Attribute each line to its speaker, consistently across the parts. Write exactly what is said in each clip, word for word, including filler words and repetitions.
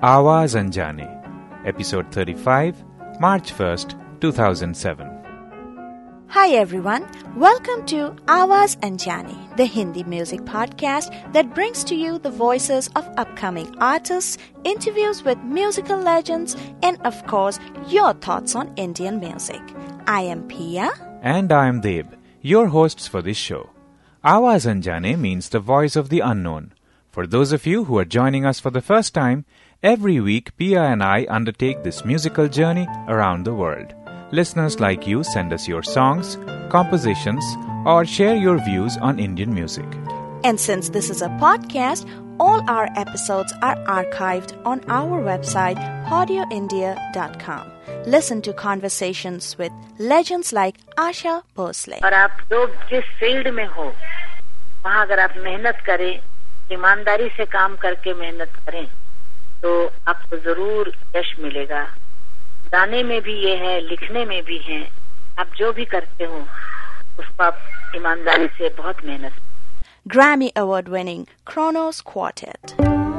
Speaker 1: Awaaz Anjane, Episode thirty-five, March first, two thousand seven.
Speaker 2: Hi everyone, welcome to Awaaz Anjane, the Hindi music podcast that brings to you the voices of upcoming artists, interviews with musical legends, and of course, your thoughts on Indian music. I am Pia.
Speaker 1: And I am Deb, your hosts for this show. Awaaz Anjane means the voice of the unknown. For those of you who are joining us for the first time, every week Pia and I undertake this musical journey around the world. Listeners like you send us your songs, compositions, or share your views on Indian music.
Speaker 2: And since this is a podcast, all our episodes are archived on our website, audio india dot com. Listen to conversations with legends like Asha Bhosle.
Speaker 3: और आप जो जिस field में हो, वहाँ अगर आप मेहनत करें, ईमानदारी से काम करके मेहनत करें, तो आपको जरूर यश मिलेगा. गाने में भी ये है, लिखने में भी है. आप जो भी करते हो, उसको आप ईमानदारी से बहुत मेहनत.
Speaker 2: Grammy Award-winning Kronos Quartet.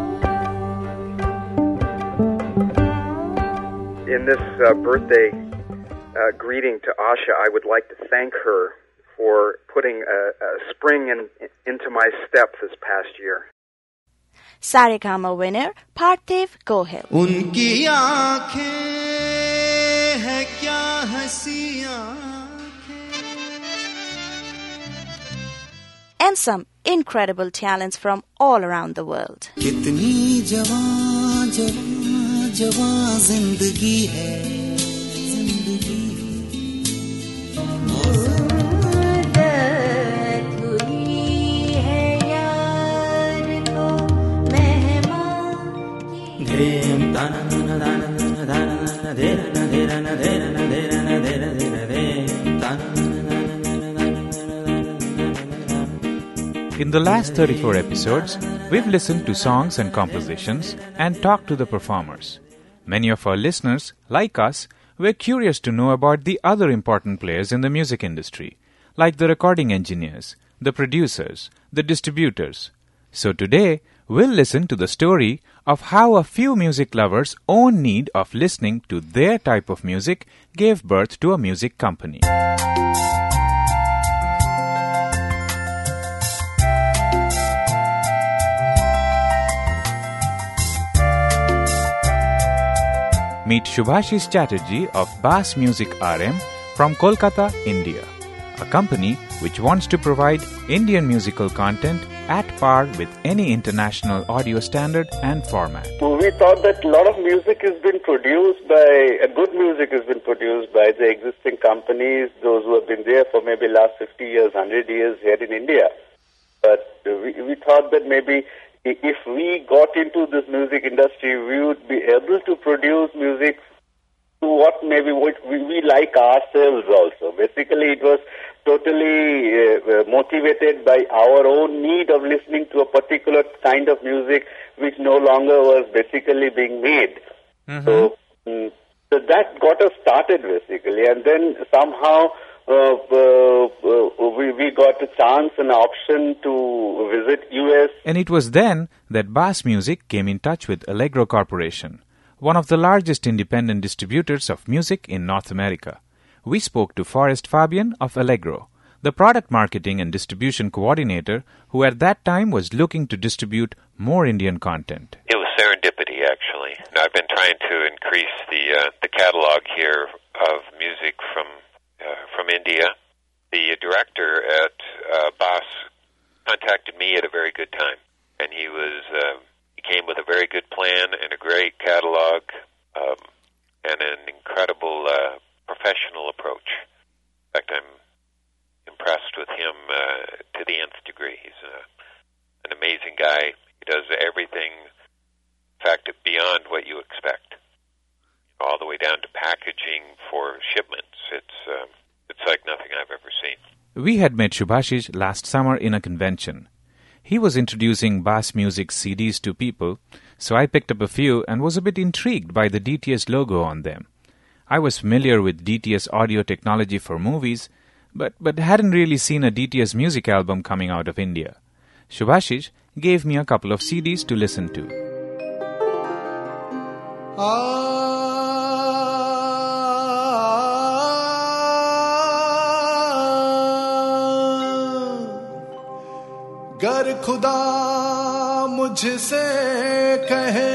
Speaker 4: In this uh, birthday uh, greeting to Asha, I would like to thank her for putting a, a spring in, into my step this past year.
Speaker 2: Saregama winner Parthiv Gohil.
Speaker 5: उनकी आँखें है क्या हंसी आँखें.
Speaker 2: And some incredible talents from all around the world.
Speaker 5: कितनी जवां जवां जवां जिंदगी है जिंदगी.
Speaker 1: In the last thirty-four episodes, we've listened to songs and compositions and talked to the performers. Many of our listeners, like us, were curious to know about the other important players in the music industry, like the recording engineers, the producers, the distributors. So today, we'll listen to the story of how a few music lovers' own need of listening to their type of music gave birth to a music company. Meet Shubhashish Chatterjee of Bass Music R M from Kolkata, India, a company which wants to provide Indian musical content at par with any international audio standard and format.
Speaker 6: We thought that a lot of music has been produced by, uh, good music has been produced by the existing companies, those who have been there for maybe last fifty years, one hundred years here in India. But uh, we, we thought that maybe if we got into this music industry, we would be able to produce music to what maybe what we, we like ourselves also. Basically, it was totally uh, motivated by our own need of listening to a particular kind of music which no longer was basically being made. Mm-hmm. So, um, so that got us started basically, and then somehow uh, uh, uh, we, we got a chance, an option to visit U S.
Speaker 1: And it was then that Bass Music came in touch with Allegro Corporation, one of the largest independent distributors of music in North America. We spoke to Forrest Fabian of Allegro, the product marketing and distribution coordinator who at that time was looking to distribute more Indian content.
Speaker 7: It was serendipity, actually. I've been trying to increase the uh, the catalog here of music from uh, from India. The director at uh, Bass contacted me at a very good time, and he was uh, he came with a very good plan and a great catalog um, and an incredible uh, professional approach. In fact, I'm impressed with him uh, to the nth degree. He's uh, an amazing guy. He does everything, in fact, beyond what you expect, all the way down to packaging for shipments. It's uh, it's like nothing I've ever seen.
Speaker 1: We had met Shubhashish last summer in a convention. He was introducing Bass Music C Ds to people, so I picked up a few and was a bit intrigued by the D T S logo on them. I was familiar with D T S audio technology for movies, but, but hadn't really seen a D T S music album coming out of India. Shubhashish gave me a couple of C Ds to listen to.
Speaker 8: गर खुदा मुझसे कहे,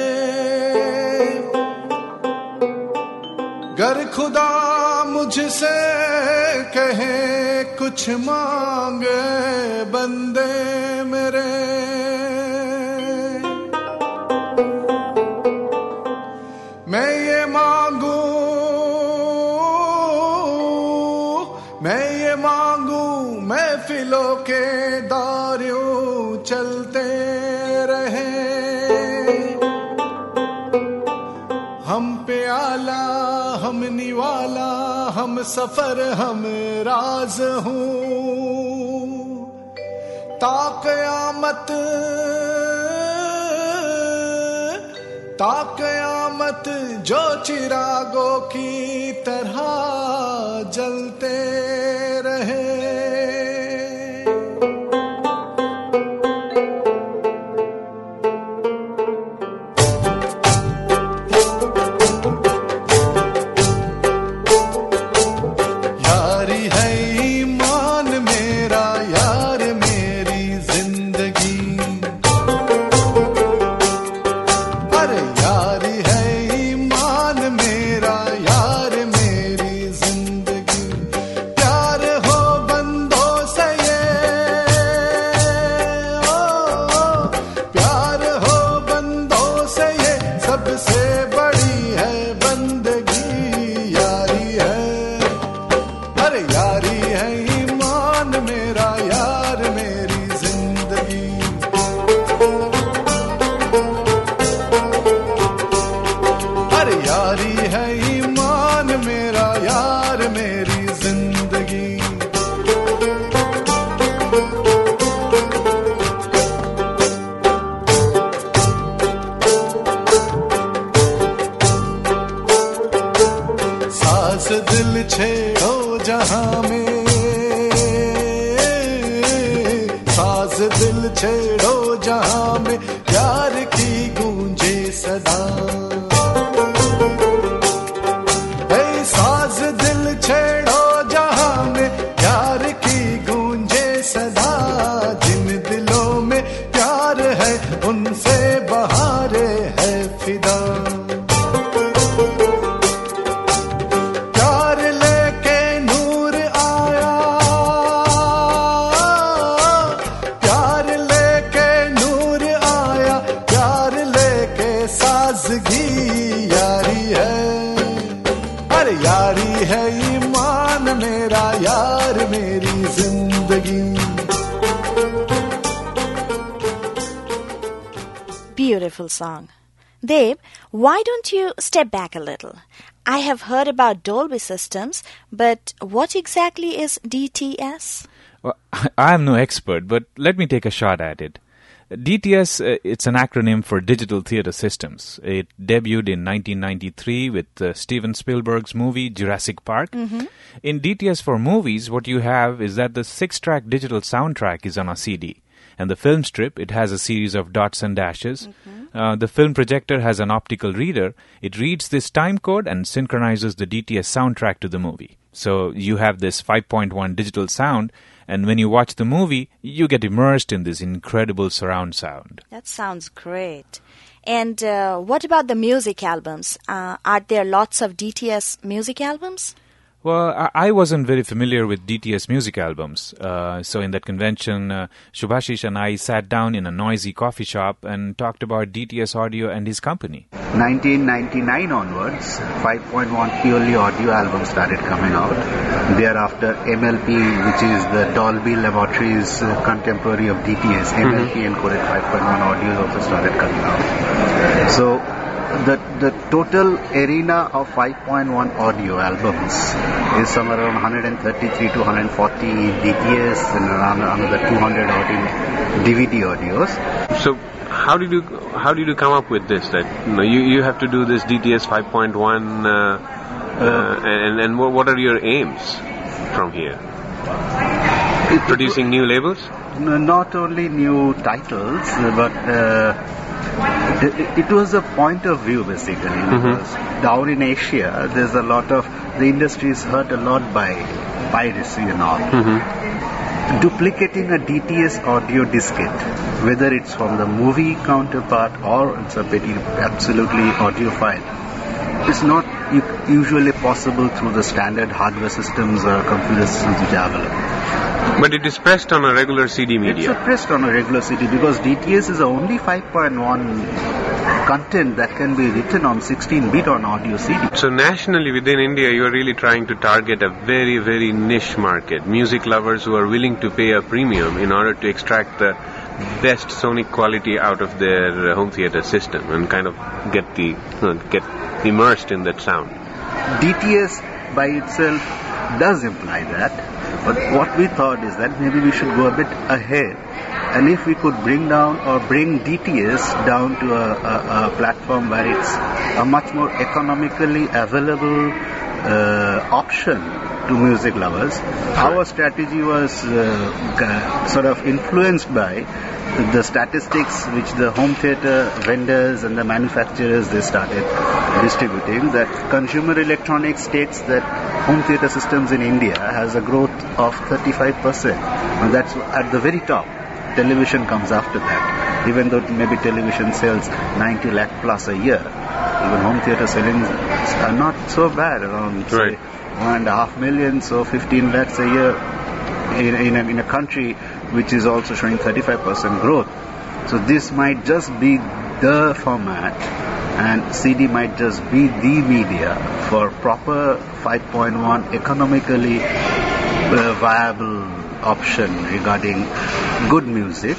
Speaker 8: गर खुदा मुझसे कहे कुछ मांगे बंदे मेरे, मैं ये मांगू, मैं ये मांगू महफिलों के दारियों चलते रहे, हम प्याला हम निवाला हम सफर हम राज हूँ, ता क़यामत ता क़यामत जो चिरागों की तरह जलते रहे। यारी है ईमान मेरा यार मेरी जिंदगी, अरे यारी है ईमान मेरा यार मेरी जिंदगी, प्यार हो बंदों से ये, ओ, प्यार हो बंदों से ये सबसे बड़ी है बंदगी, यारी है, अरे यारी है ईमान मेरा यार मेरी जिंदगी। अरे यारी है ईमान मेरा यार मेरी जिंदगी। साज दिल छेड़ो जहां में, साज दिल छेड़ो जहां में प्यार की गूंजे सदा, ऐ साज दिल छेड़ो जहां में प्यार की गूंजे सदा, जिन दिलों में प्यार है उनसे बहारे है फिदा, प्यार लेके नूर आया, प्यार लेके नूर आया, प्यार लेके साजगी, यारी है, अरे यारी है ईमान मेरा यार मेरी जिंदगी।
Speaker 2: Beautiful song. Dave, why don't you step back a little? I have heard about Dolby systems, but what exactly is D T S?
Speaker 1: Well, I am no expert, but let me take a shot at it. D T S, uh, it's an acronym for Digital Theater Systems. It debuted in nineteen ninety-three with uh, Steven Spielberg's movie Jurassic Park.
Speaker 2: Mm-hmm.
Speaker 1: In D T S for movies, what you have is that the six-track digital soundtrack is on a C D. And the film strip, it has a series of dots and dashes.
Speaker 2: Mm-hmm.
Speaker 1: Uh, the film projector has an optical reader. It reads this time code and synchronizes the D T S soundtrack to the movie. So you have this five point one digital sound, and when you watch the movie, you get immersed in this incredible surround sound.
Speaker 2: That sounds great. And uh, what about the music albums? Uh, are there lots of D T S music albums?
Speaker 1: Well, I I wasn't very familiar with D T S music albums. Uh, so in that convention, uh, Shubhashish and I sat down in a noisy coffee shop and talked about D T S Audio and his company.
Speaker 9: nineteen ninety-nine onwards, five point one purely audio albums started coming out. Thereafter, M L P, which is the Dolby Laboratories uh, contemporary of D T S, mm-hmm. M L P encoded five point one audios also started coming out. So the the total arena of five point one audio albums is somewhere around one hundred thirty-three to one hundred forty D T S and around another two hundred audio D V D audios.
Speaker 10: So how did you how did you come up with this? That you know, you, you have to do this D T S five point one, uh, uh, and and what are your aims from here? Producing new labels?
Speaker 9: Not only new titles, but uh, it, it was a point of view basically.
Speaker 10: Mm-hmm.
Speaker 9: Because down in Asia, there's a lot of, the industry is hurt a lot by piracy and all.
Speaker 10: Mm-hmm.
Speaker 9: Duplicating a D T S audio diskette, whether it's from the movie counterpart or it's a very absolutely audiophile, it's not u- usually possible through the standard hardware systems or computer systems which are available.
Speaker 10: But it is pressed on a regular C D media.
Speaker 9: It's pressed on a regular C D because D T S is the only five point one content that can be written on sixteen bit on audio C D.
Speaker 10: So nationally within India, you are really trying to target a very, very niche market. Music lovers who are willing to pay a premium in order to extract the best sonic quality out of their home theater system and kind of get the uh, get immersed in that sound.
Speaker 9: D T S by itself does imply that, but what we thought is that maybe we should go a bit ahead, and if we could bring down or bring D T S down to a, a, a platform where it's a much more economically available uh, option to music lovers. Our strategy was uh, sort of influenced by the statistics which the home theater vendors and the manufacturers they started distributing, that Consumer Electronics states that home theater systems in India has a growth of thirty-five percent, and that's at the very top. Television comes after that, even though maybe television sells ninety lakh plus a year. Even home theater sellings are not so bad, around say,
Speaker 10: right.
Speaker 9: one and a half million, so fifteen lakhs a year in, in, a, in a country which is also showing thirty-five percent growth. So this might just be the format, and C D might just be the media for proper five point one economically uh, viable option regarding good music.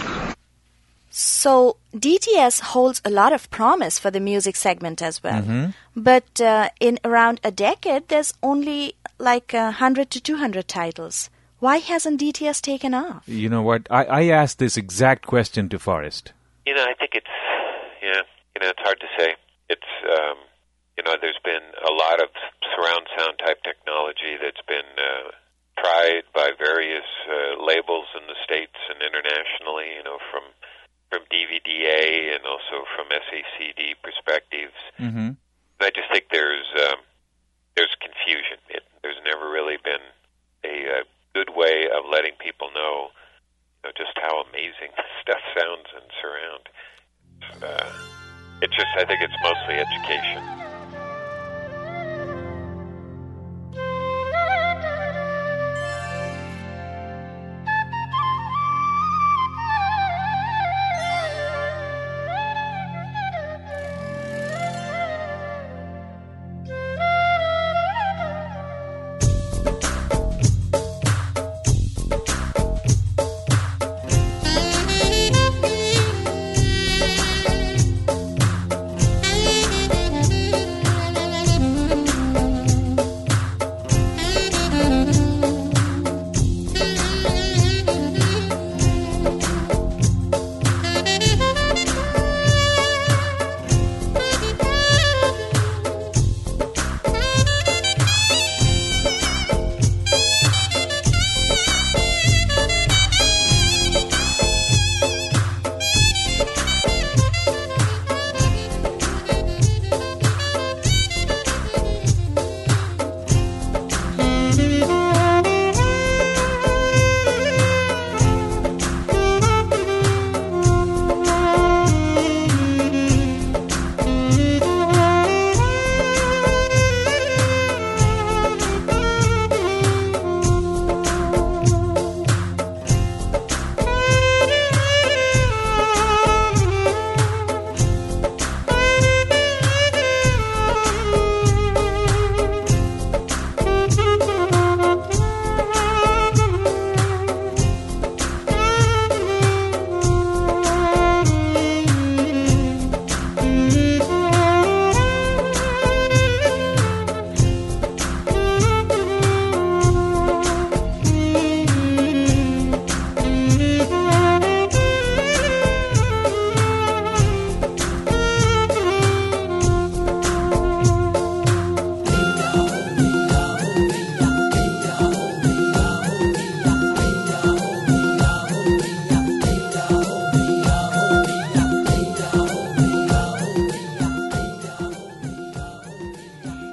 Speaker 2: So D T S holds a lot of promise for the music segment as well. Mm-hmm. But uh, in around a decade, there's only like one hundred to two hundred titles. Why hasn't D T S taken off?
Speaker 1: You know what? I, I asked this exact question to Forrest.
Speaker 7: You know, I think it's, yeah, you know, it's hard to say. It's, um, you know, there's been a lot of surround sound type technology that's been uh, tried by various uh, labels in the States and internationally, you know, from from D V D A and also from S A C D perspectives.
Speaker 1: Mm-hmm.
Speaker 7: I just think there's um, there's confusion. It, there's never really been a, a good way of letting people know, you know, just how amazing stuff sounds in surround. Uh, it's just, I think it's mostly education.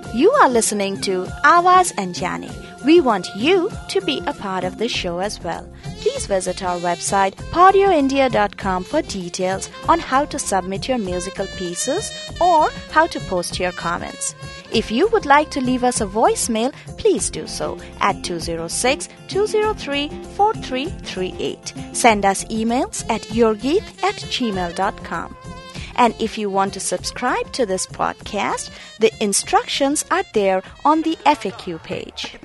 Speaker 2: You are listening to Awaz Anjani. We want you to be a part of this show as well. Please visit our website podio india dot com for details on how to submit your musical pieces or how to post your comments. If you would like to leave us a voicemail, please do so at two oh six, two oh three, four three three eight. Send us emails at yourgeet at gmail dot com. And if you want to subscribe to this podcast, the instructions are there on the F A Q page.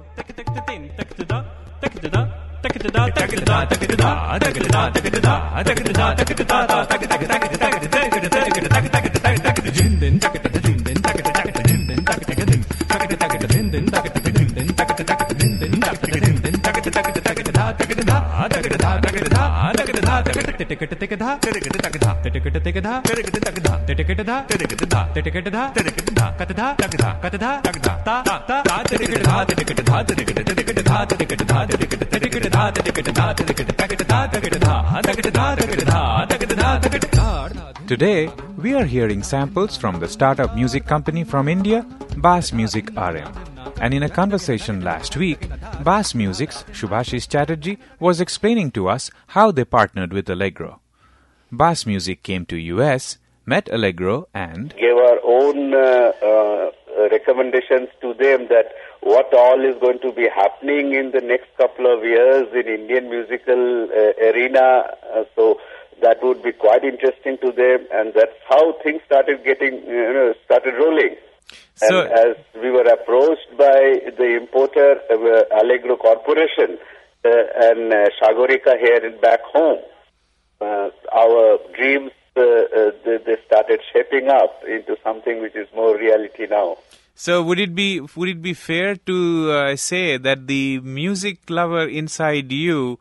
Speaker 1: Today, we are hearing samples from the startup music company from India, Bass Music R M. And in a conversation last week, Bass Music's Shubhashish Chatterjee was explaining to us how they partnered with Allegro. Bass Music came to U S, met Allegro and
Speaker 6: gave our own uh, uh, recommendations to them that what all is going to be happening in the next couple of years in Indian musical uh, arena. Uh, so that would be quite interesting to them, and that's how things started getting, you know, started rolling. So, and as we were approached by the importer, uh, Allegro Corporation, uh, and uh, Shagorika here in back home, uh, our dreams, uh, uh, they, they started shaping up into something which is more reality now.
Speaker 1: So would it be would it be fair to uh, say that the music lover inside you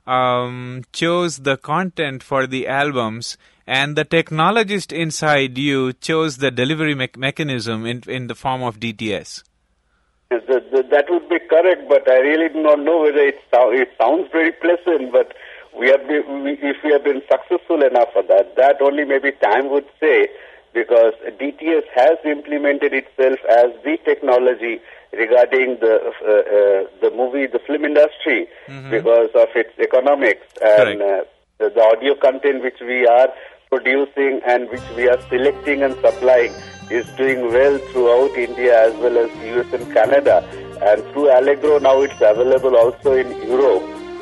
Speaker 1: um, chose the content for the albums, and the technologist inside you chose the delivery me- mechanism in in the form of D T S?
Speaker 6: The, the, that would be correct, but I really do not know whether it, so- it sounds very pleasant, but we have been, we, if we have been successful enough for that, that only maybe time would say, because D T S has implemented itself as the technology regarding the uh, uh, the movie, the film industry, mm-hmm. because of its economics and uh, the, the audio content which we are producing and which we are selecting and supplying is doing well throughout India as well as U S and Canada. And through Allegro now it's available also in Europe.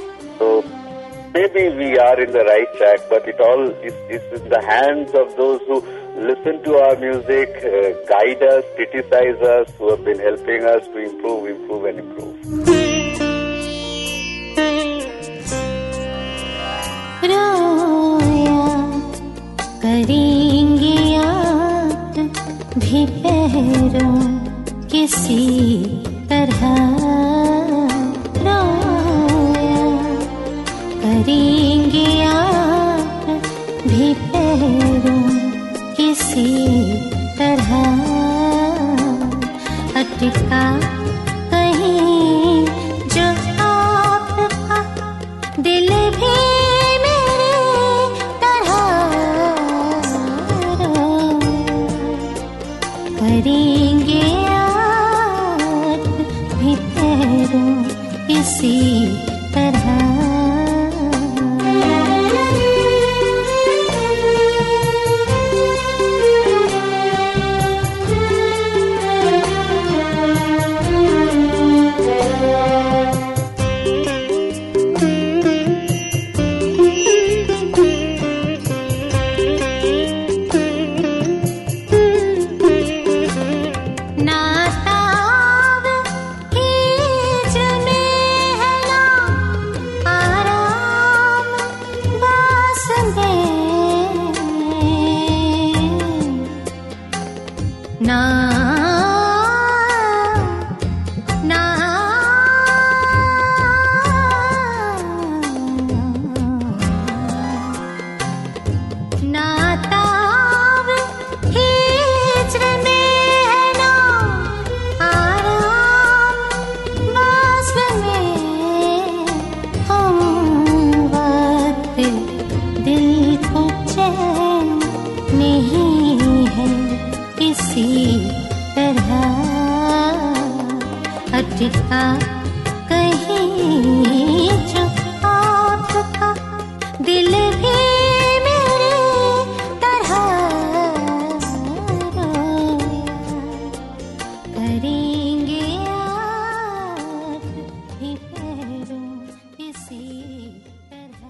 Speaker 6: So maybe we are in the right track, but it all is, is in the hands of those who listen to our music, uh, guide us, criticize us, who have been helping us to improve, improve and improve.
Speaker 11: करेंगे याद भी पहरों किसी तरह रोया करेंगे याद भी पहरों किसी तरह अटका कहीं जो आपका दिल भी करेंगे याद भी तेरों इसी तरह नहीं है किसी तरह समझता कहीं जो आपका दिल भी मेरे तरह रोया करेंगे याद भी पैरों इसी तरह.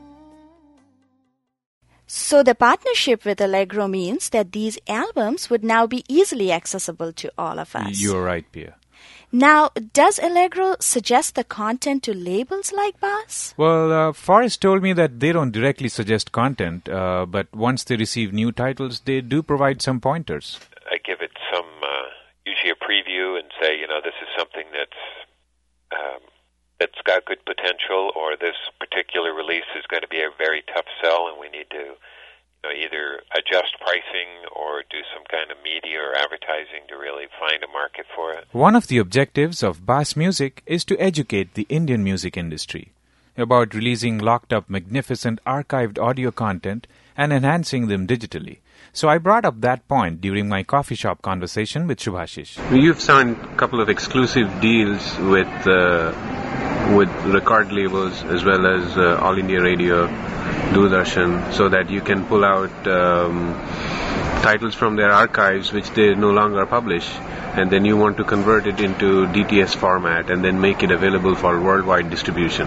Speaker 2: So the partnership with Allegro means that these albums would now be easily accessible to all of us.
Speaker 1: You're right, Pia.
Speaker 2: Now, does Allegro suggest the content to labels like Bass?
Speaker 1: Well, uh, Forrest told me that they don't directly suggest content, uh, but once they receive new titles, they do provide some pointers.
Speaker 7: I give it some, uh, usually a preview and say, you know, this is something that's um, that's got good potential, or this particular release is going to be a very tough sell, and we need to, you know, either adjust pricing or do some kind of media or advertising to really find a market for it.
Speaker 1: One of the objectives of Bass Music is to educate the Indian music industry about releasing locked-up, magnificent archived audio content and enhancing them digitally. So I brought up that point during my coffee shop conversation with Shubhashish.
Speaker 10: You've signed a couple of exclusive deals with uh, with record labels as well as uh, All India Radio, Doordarshan, so that you can pull out um, titles from their archives which they no longer publish, and then you want to convert it into D T S format and then make it available for worldwide distribution.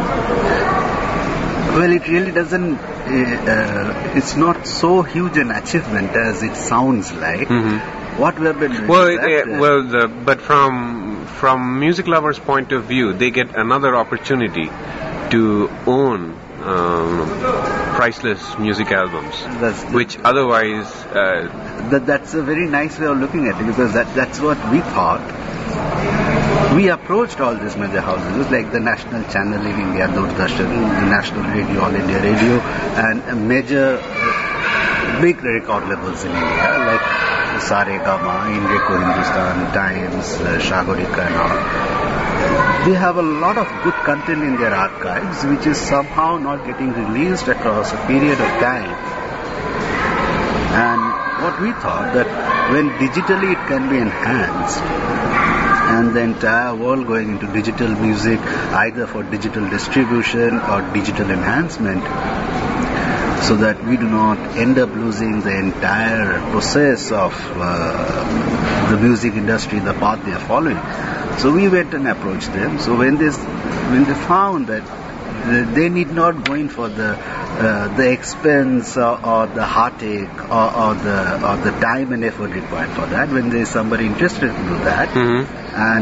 Speaker 9: Well, it really doesn't, uh, it's not so huge an achievement as it sounds like.
Speaker 10: Mm-hmm.
Speaker 9: What we have been doing
Speaker 10: Well,
Speaker 9: is that,
Speaker 10: uh, well, the, but from from music lovers' point of view, they get another opportunity to own um, priceless music albums,
Speaker 9: That's
Speaker 10: which otherwise uh,
Speaker 9: that, that's a very nice way of looking at it, because that that's what we thought. We approached all these major houses like the national channel in India, Doordarshan, the national radio, All India Radio, and a major uh, big record labels in India like Saregama, Inreco Hindustan, Times, uh, Shagorika and all. They have a lot of good content in their archives which is somehow not getting released across a period of time. And what we thought that when digitally it can be enhanced, and the entire world going into digital music, either for digital distribution or digital enhancement, so that we do not end up losing the entire process of uh, the music industry, the path they are following. So we went and approached them. So when they when they found that they need not go in for the uh, the expense or, or the heartache or, or the or the time and effort required for that, when there is somebody interested to do that,
Speaker 10: mm-hmm.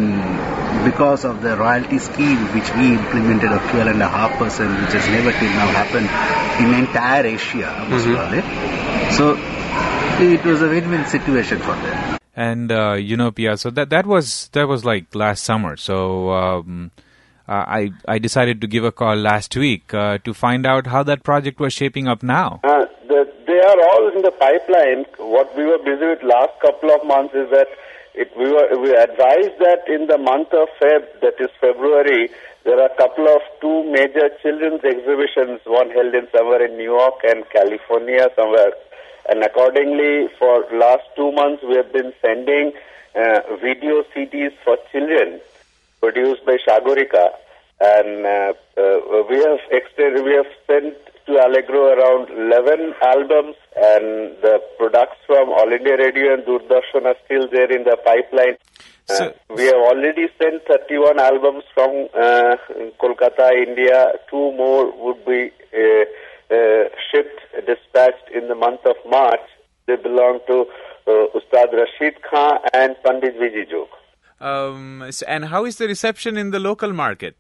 Speaker 9: and because of the royalty scheme which we implemented of twelve and a half percent, which has never till now happened in entire Asia, I must
Speaker 10: mm-hmm.
Speaker 9: call it. So it was a win-win situation for them.
Speaker 1: And uh, you know, Pia, so that that was that was like last summer. So um, uh, I I decided to give a call last week uh, to find out how that project was shaping up now.
Speaker 6: Uh, the, they are all in the pipeline. What we were busy with last couple of months is that it, we were we advised that in the month of Feb, that is February, there are a couple of two major children's exhibitions, one held in somewhere in New York and California somewhere. And accordingly, for last two months, we have been sending uh, video C Ds for children produced by Shagorika. And uh, uh, we have extended, we have sent to Allegro around eleven albums, and the products from All India Radio and Doordarshan are still there in the pipeline.
Speaker 1: So,
Speaker 6: uh, we have already sent thirty-one albums from uh, Kolkata, India. Two more would be uh, uh, shipped, dispatched in the month of March. They belong to uh, Ustad Rashid Khan and Pandit Vijay Jog.
Speaker 1: Um, so, and how is the reception in the local market?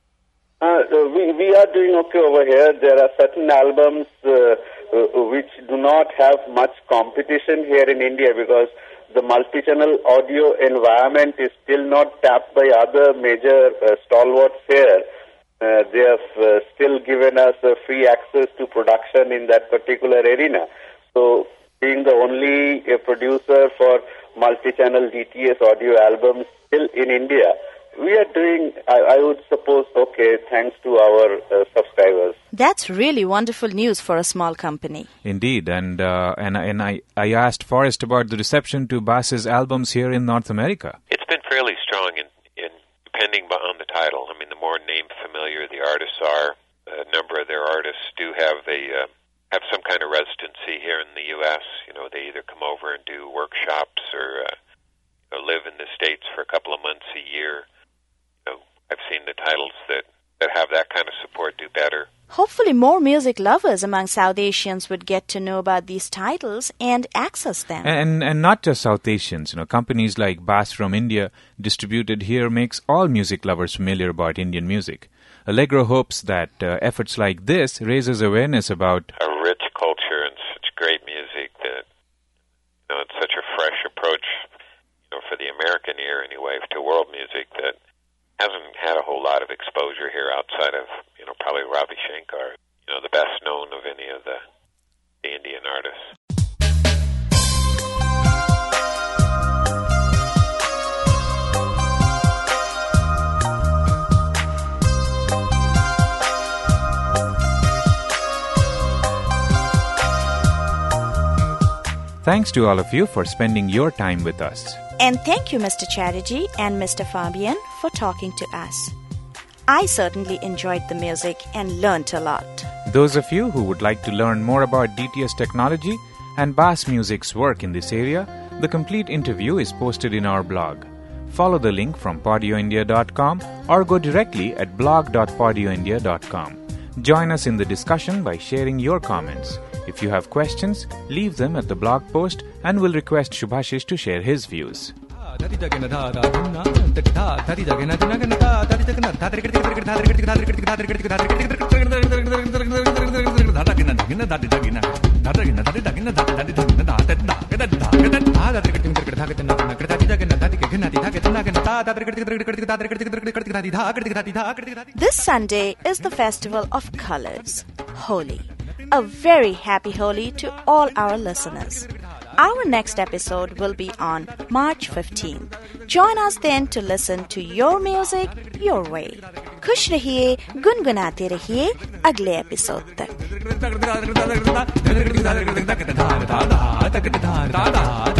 Speaker 6: Uh, we, we are doing okay over here. There are certain albums uh, uh, which do not have much competition here in India because the multi-channel audio environment is still not tapped by other major uh, stalwarts here. Uh, they have uh, still given us uh, free access to production in that particular arena. So, being the only uh, producer for multi-channel D T S audio albums still in India, we are doing, I, I would suppose, okay, thanks to our uh, subscribers.
Speaker 2: That's really wonderful news for a small company.
Speaker 1: Indeed, and uh, and and I, I asked Forrest about the reception to Bass's albums here in North America.
Speaker 7: It's been fairly strong in, in depending on the title. I mean, the more name familiar the artists are, a number of their artists do have a uh, have some kind of residency here in the U S. You know, they either come over and do workshops or uh, you know, live in the States for a couple of months a year. You know, I've seen the titles that, that have that kind of support do better.
Speaker 2: Hopefully more music lovers among South Asians would get to know about these titles and access them.
Speaker 1: And and not just South Asians. You know, companies like Bass from India, distributed here, makes all music lovers familiar about Indian music. Allegro hopes that uh, efforts like this raises awareness about
Speaker 7: a rich culture and such great music that, you know, it's such a fresh approach, you know, for the American ear anyway, to world music that hasn't had a whole lot of exposure here outside of, you know, probably Ravi Shankar, you know, the best known of any of the, the Indian artists.
Speaker 1: Thanks to all of you for spending your time with us.
Speaker 2: And thank you, Mister Chatterjee and Mister Fabian, for talking to us. I certainly enjoyed the music and learnt a lot.
Speaker 1: Those of you who would like to learn more about D T S technology and Bass Music's work in this area, the complete interview is posted in our blog. Follow the link from podio india dot com or go directly at blog dot podio india dot com. Join us in the discussion by sharing your comments. If you have questions, leave them at the blog post and we'll request Shubhashish to share his views.
Speaker 2: This Sunday is the festival of colors, Holi. A very happy Holi to all our listeners. Our next episode will be on March fifteenth. Join us then to listen to your music your way. खुश रहिए, गुनगुनाते रहिए अगले episode तक.